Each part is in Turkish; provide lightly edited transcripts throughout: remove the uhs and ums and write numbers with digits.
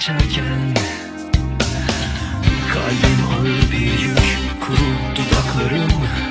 geçerken. Kalbim ağır bir yük, kuru dudaklarım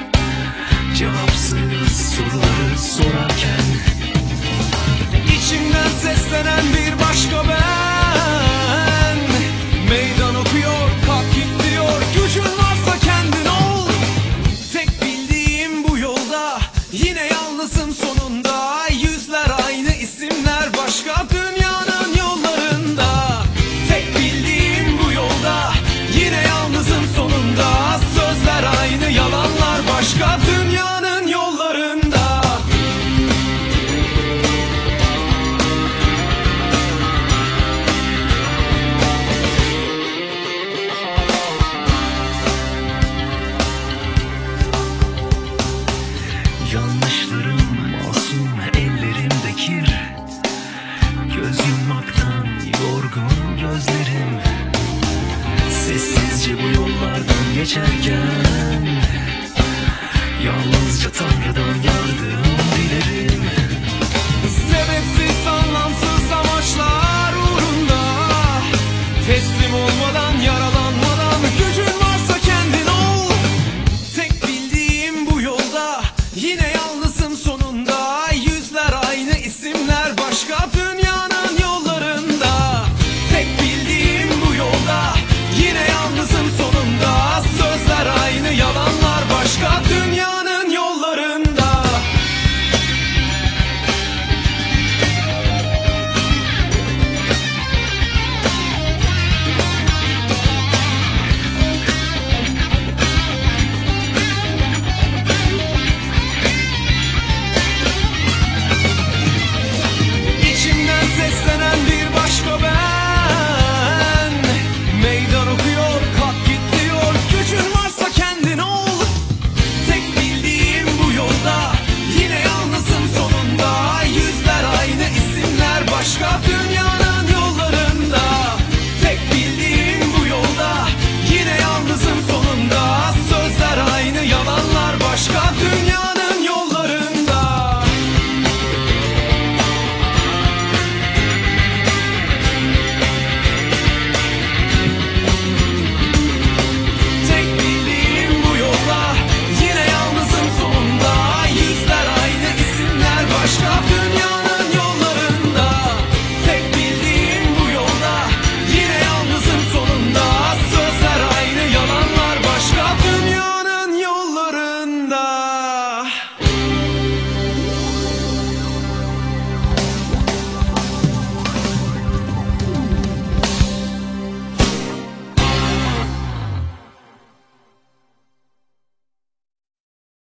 cevapsız soruları sorarken. İçimden seslenen bir başka ben meydan okuyor, kalk git diyor. Gücün varsa kendin ol. Tek bildiğim bu yolda yine yalnızım sonunda. Yüzler aynı, isimler başka, dünyanın yollarında. Tek bildiğim bu yolda yine yalnızım sonunda. Sözler aynı, yalanlar başka, dünyanın yollarında. Yanlışlarım masum, ellerimde kir. Göz yummaktan yorgun gözlerim. Sessizce bu yollardan geçerken yalnızca Tanrı'dan yardım